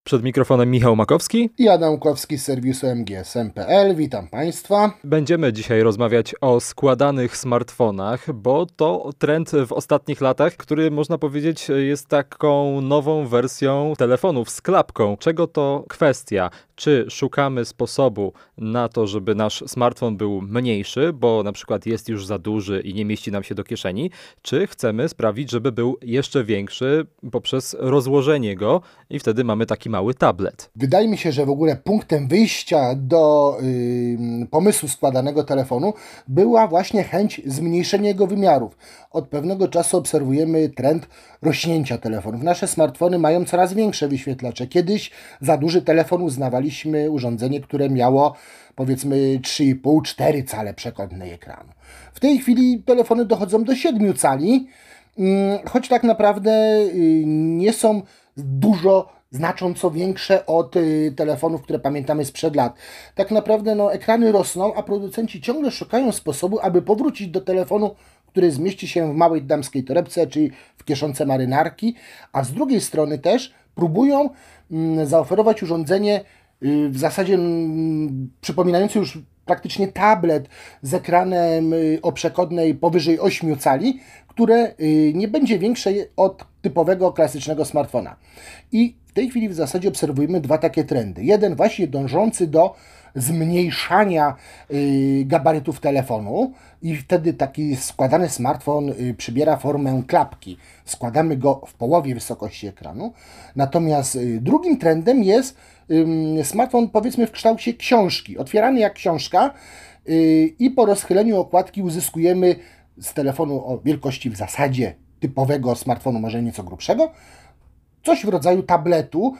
Przed mikrofonem Michał Makowski. I Adam Łukowski z serwisu mgsm.pl. Witam Państwa. Będziemy dzisiaj rozmawiać o składanych smartfonach, bo to trend w ostatnich latach, który można powiedzieć jest taką nową wersją telefonów z klapką. Czego to kwestia? Czy szukamy sposobu na to, żeby nasz smartfon był mniejszy, bo na przykład jest już za duży i nie mieści nam się do kieszeni, czy chcemy sprawić, żeby był jeszcze większy poprzez rozłożenie go i wtedy mamy taki mały tablet? Wydaje mi się, że w ogóle punktem wyjścia do pomysłu składanego telefonu była właśnie chęć zmniejszenia jego wymiarów. Od pewnego czasu obserwujemy trend rośnięcia telefonów. Nasze smartfony mają coraz większe wyświetlacze. Kiedyś za duży telefon uznawaliśmy urządzenie, które miało powiedzmy 3,5-4 cale przekątnej ekranu. W tej chwili telefony dochodzą do 7 cali, choć tak naprawdę nie są znacząco większe od telefonów, które pamiętamy sprzed lat. Tak naprawdę ekrany rosną, a producenci ciągle szukają sposobu, aby powrócić do telefonu, który zmieści się w małej damskiej torebce, czyli w kieszonce marynarki, a z drugiej strony też próbują zaoferować urządzenie w zasadzie przypominające już praktycznie tablet z ekranem o przekątnej powyżej 8 cali, które nie będzie większe od typowego klasycznego smartfona. I w tej chwili w zasadzie obserwujemy dwa takie trendy. Jeden właśnie dążący do zmniejszania gabarytów telefonu i wtedy taki składany smartfon przybiera formę klapki. Składamy go w połowie wysokości ekranu. Natomiast drugim trendem jest smartfon powiedzmy w kształcie książki. Otwierany jak książka i po rozchyleniu okładki uzyskujemy z telefonu o wielkości w zasadzie typowego smartfonu, może nieco grubszego, coś w rodzaju tabletu,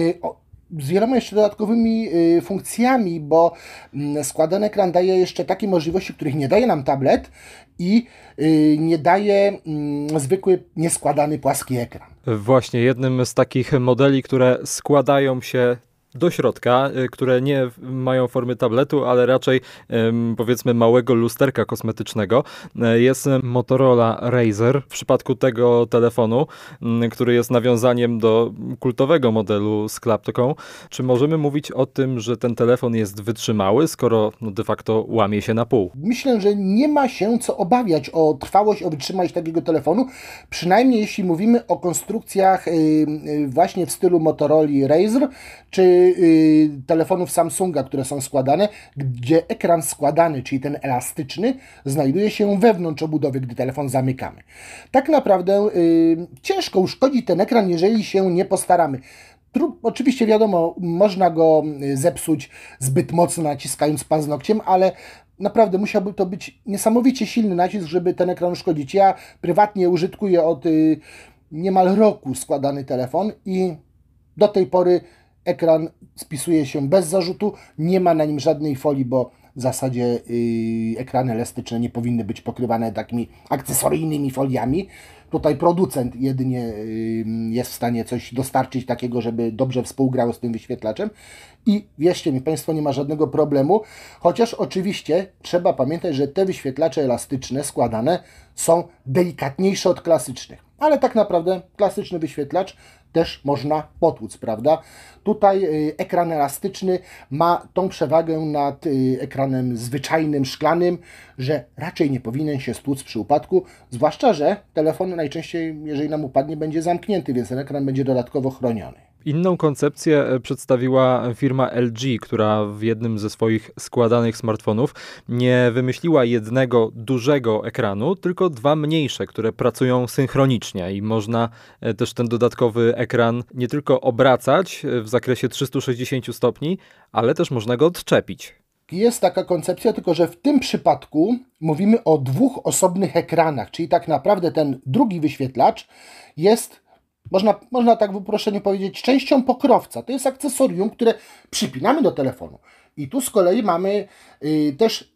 z wieloma jeszcze dodatkowymi funkcjami, bo składany ekran daje jeszcze takie możliwości, których nie daje nam tablet i nie daje zwykły, nieskładany, płaski ekran. Właśnie jednym z takich modeli, które składają się do środka, które nie mają formy tabletu, ale raczej powiedzmy małego lusterka kosmetycznego, jest Motorola Razr. W przypadku tego telefonu, który jest nawiązaniem do kultowego modelu z klapką, czy możemy mówić o tym, że ten telefon jest wytrzymały, skoro de facto łamie się na pół? Myślę, że nie ma się co obawiać o trwałość, o wytrzymałość takiego telefonu, przynajmniej jeśli mówimy o konstrukcjach właśnie w stylu Motorola Razr, czy telefonów Samsunga, które są składane, gdzie ekran składany, czyli ten elastyczny, znajduje się wewnątrz obudowy, gdy telefon zamykamy. Tak naprawdę ciężko uszkodzić ten ekran, jeżeli się nie postaramy. Oczywiście wiadomo, można go zepsuć zbyt mocno naciskając paznokciem, ale naprawdę musiałby to być niesamowicie silny nacisk, żeby ten ekran uszkodzić. Ja prywatnie użytkuję od niemal roku składany telefon i do tej pory ekran spisuje się bez zarzutu, nie ma na nim żadnej folii, bo w zasadzie ekrany elastyczne nie powinny być pokrywane takimi akcesoryjnymi foliami. Tutaj producent jedynie jest w stanie coś dostarczyć takiego, żeby dobrze współgrało z tym wyświetlaczem. I wierzcie mi Państwo, nie ma żadnego problemu, chociaż oczywiście trzeba pamiętać, że te wyświetlacze elastyczne składane są delikatniejsze od klasycznych. Ale tak naprawdę klasyczny wyświetlacz też można potłuc, prawda? Tutaj ekran elastyczny ma tą przewagę nad ekranem zwyczajnym, szklanym, że raczej nie powinien się stłuc przy upadku, zwłaszcza, że telefon najczęściej, jeżeli nam upadnie, będzie zamknięty, więc ten ekran będzie dodatkowo chroniony. Inną koncepcję przedstawiła firma LG, która w jednym ze swoich składanych smartfonów nie wymyśliła jednego dużego ekranu, tylko dwa mniejsze, które pracują synchronicznie i można też ten dodatkowy ekran nie tylko obracać w zakresie 360 stopni, ale też można go odczepić. Jest taka koncepcja, tylko że w tym przypadku mówimy o dwóch osobnych ekranach, czyli tak naprawdę ten drugi wyświetlacz jest, można tak w uproszczeniu powiedzieć, częścią pokrowca. To jest akcesorium, które przypinamy do telefonu. I tu z kolei mamy też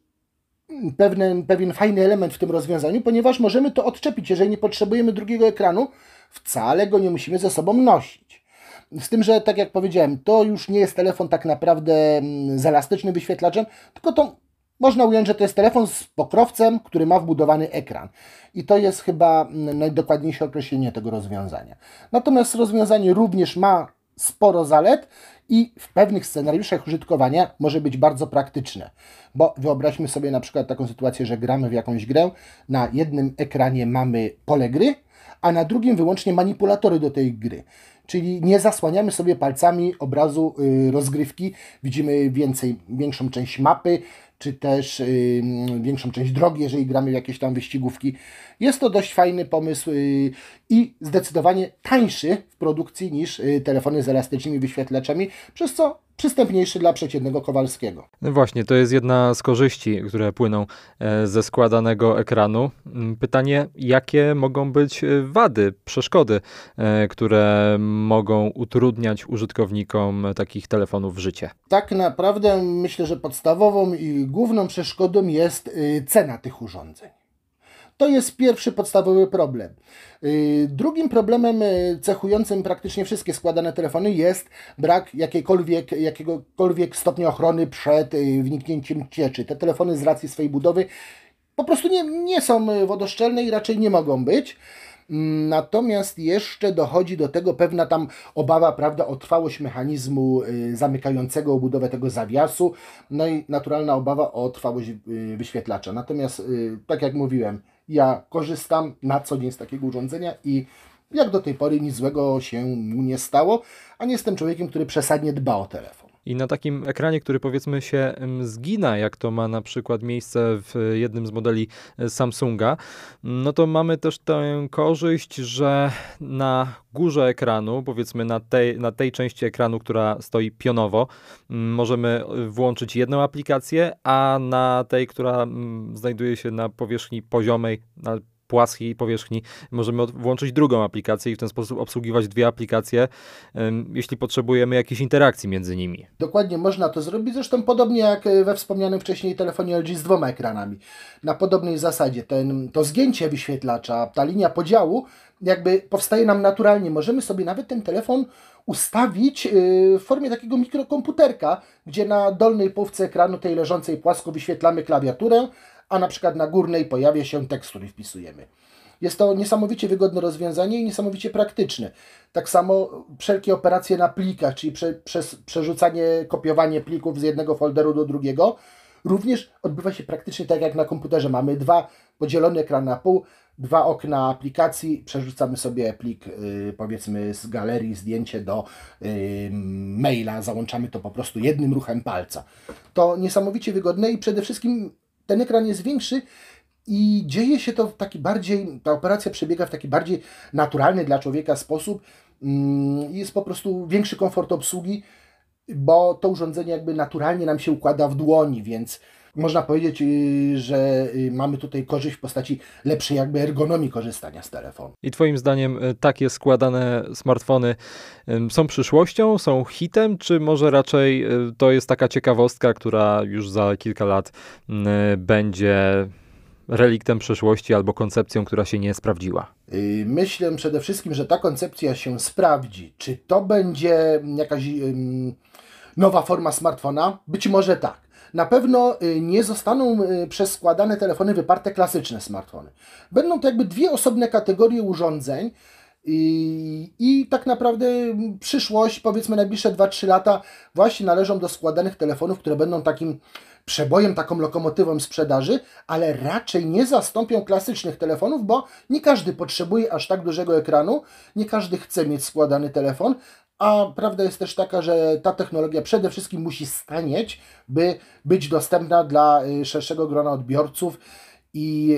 pewien fajny element w tym rozwiązaniu, ponieważ możemy to odczepić. Jeżeli nie potrzebujemy drugiego ekranu, wcale go nie musimy ze sobą nosić. Z tym, że tak jak powiedziałem, to już nie jest telefon tak naprawdę z elastycznym wyświetlaczem, tylko to można ująć, że to jest telefon z pokrowcem, który ma wbudowany ekran. I to jest chyba najdokładniejsze określenie tego rozwiązania. Natomiast rozwiązanie również ma sporo zalet i w pewnych scenariuszach użytkowania może być bardzo praktyczne. Bo wyobraźmy sobie na przykład taką sytuację, że gramy w jakąś grę, na jednym ekranie mamy pole gry, a na drugim wyłącznie manipulatory do tej gry. Czyli nie zasłaniamy sobie palcami obrazu rozgrywki, widzimy większą część mapy, czy też większą część drogi, jeżeli gramy w jakieś tam wyścigówki. Jest to dość fajny pomysł i zdecydowanie tańszy w produkcji niż telefony z elastycznymi wyświetlaczami, przez co przystępniejszy dla przeciętnego Kowalskiego. No właśnie, to jest jedna z korzyści, które płyną ze składanego ekranu. Pytanie, jakie mogą być wady, przeszkody, które mogą utrudniać użytkownikom takich telefonów życie? Tak naprawdę myślę, że podstawową i główną przeszkodą jest cena tych urządzeń. To jest pierwszy podstawowy problem. Drugim problemem cechującym praktycznie wszystkie składane telefony jest brak jakiegokolwiek stopnia ochrony przed wniknięciem cieczy. Te telefony z racji swojej budowy po prostu nie są wodoszczelne i raczej nie mogą być. Natomiast jeszcze dochodzi do tego pewna tam obawa, prawda, o trwałość mechanizmu zamykającego obudowę tego zawiasu, no i naturalna obawa o trwałość wyświetlacza. Natomiast, tak jak mówiłem, ja korzystam na co dzień z takiego urządzenia i jak do tej pory nic złego się mu nie stało, a nie jestem człowiekiem, który przesadnie dba o telefon. I na takim ekranie, który powiedzmy się zgina, jak to ma na przykład miejsce w jednym z modeli Samsunga, no to mamy też tę korzyść, że na górze ekranu, powiedzmy na tej części ekranu, która stoi pionowo, możemy włączyć jedną aplikację, a na tej, która znajduje się na powierzchni poziomej, na płaskiej powierzchni, możemy włączyć drugą aplikację i w ten sposób obsługiwać dwie aplikacje, jeśli potrzebujemy jakiejś interakcji między nimi. Dokładnie można to zrobić, zresztą podobnie jak we wspomnianym wcześniej telefonie LG z 2 ekranami. Na podobnej zasadzie to zgięcie wyświetlacza, ta linia podziału jakby powstaje nam naturalnie. Możemy sobie nawet ten telefon ustawić w formie takiego mikrokomputerka, gdzie na dolnej połówce ekranu, tej leżącej płasko, wyświetlamy klawiaturę, a na przykład na górnej pojawia się tekst, który wpisujemy. Jest to niesamowicie wygodne rozwiązanie i niesamowicie praktyczne. Tak samo wszelkie operacje na plikach, czyli przez przerzucanie, kopiowanie plików z jednego folderu do drugiego, również odbywa się praktycznie tak jak na komputerze. Mamy podzielony ekran na pół, 2 okna aplikacji, przerzucamy sobie plik powiedzmy z galerii, zdjęcie do maila, załączamy to po prostu jednym ruchem palca. To niesamowicie wygodne i przede wszystkim ten ekran jest większy i dzieje się to w taki bardziej, ta operacja przebiega w taki bardziej naturalny dla człowieka sposób. Jest po prostu większy komfort obsługi, bo to urządzenie jakby naturalnie nam się układa w dłoni, więc można powiedzieć, że mamy tutaj korzyść w postaci lepszej jakby ergonomii korzystania z telefonu. I Twoim zdaniem takie składane smartfony są przyszłością, są hitem, czy może raczej to jest taka ciekawostka, która już za kilka lat będzie reliktem przeszłości albo koncepcją, która się nie sprawdziła? Myślę przede wszystkim, że ta koncepcja się sprawdzi. Czy to będzie jakaś nowa forma smartfona? Być może tak. Na pewno nie zostaną przez składane telefony wyparte klasyczne smartfony. Będą to jakby dwie osobne kategorie urządzeń i tak naprawdę przyszłość, powiedzmy najbliższe 2-3 lata właśnie należą do składanych telefonów, które będą takim przebojem, taką lokomotywą sprzedaży, ale raczej nie zastąpią klasycznych telefonów, bo nie każdy potrzebuje aż tak dużego ekranu, nie każdy chce mieć składany telefon, a prawda jest też taka, że ta technologia przede wszystkim musi stanieć, by być dostępna dla szerszego grona odbiorców i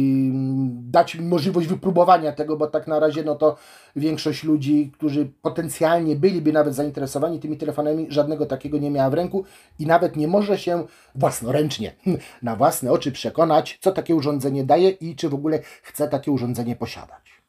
dać im możliwość wypróbowania tego, bo tak na razie no to większość ludzi, którzy potencjalnie byliby nawet zainteresowani tymi telefonami, żadnego takiego nie miała w ręku i nawet nie może się własnoręcznie, na własne oczy przekonać, co takie urządzenie daje i czy w ogóle chce takie urządzenie posiadać.